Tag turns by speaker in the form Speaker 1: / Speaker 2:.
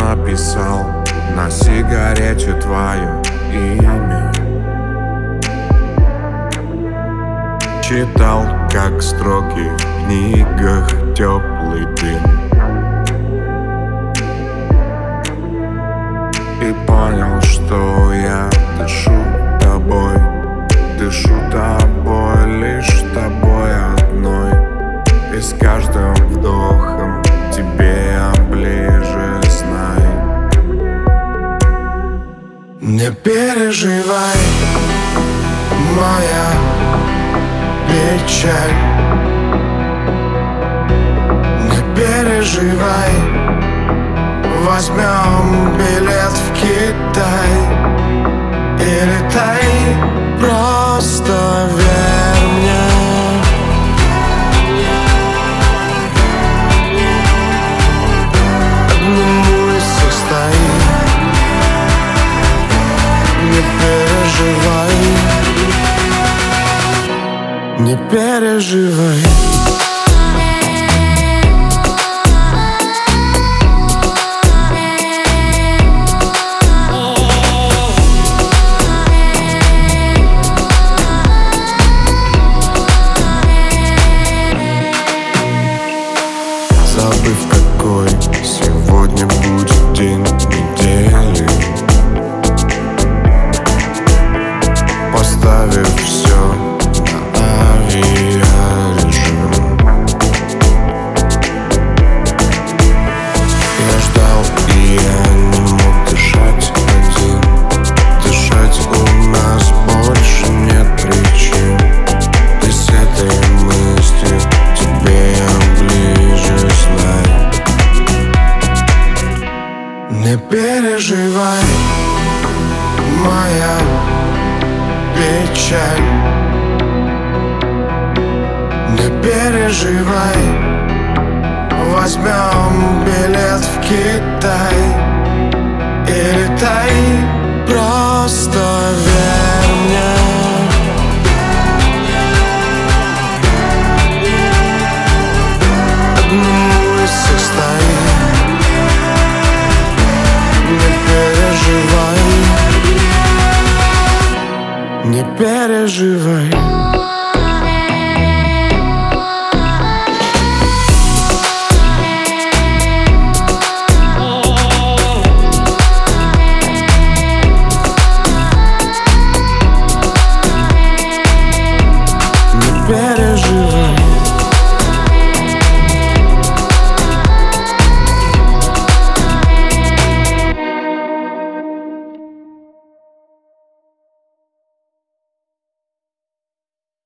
Speaker 1: написал на сигарете твое имя. Читал, как строки в книгах, теплый дым. И понял, что я дышу тобой, лишь тобой одной. И с каждым вдохом тебе я ближе, знай. Не переживай, моя печаль. Не переживай, возьмем билет в Китай и летай, просто верь мне. Одному из всех стоит. Не переживай, не переживай. Забыв, какой сегодня будет день недели, поставив все на авиарежим. Я ждал, и я не мог дышать один. Дышать у нас больше нет причин. И с этой мыслью тебе я ближе, знай. Не переживай, моя печаль. Не переживай, возьмем билет в Китай и летай, просто верь мне. Одному из всех стоит. Не переживай, не переживай.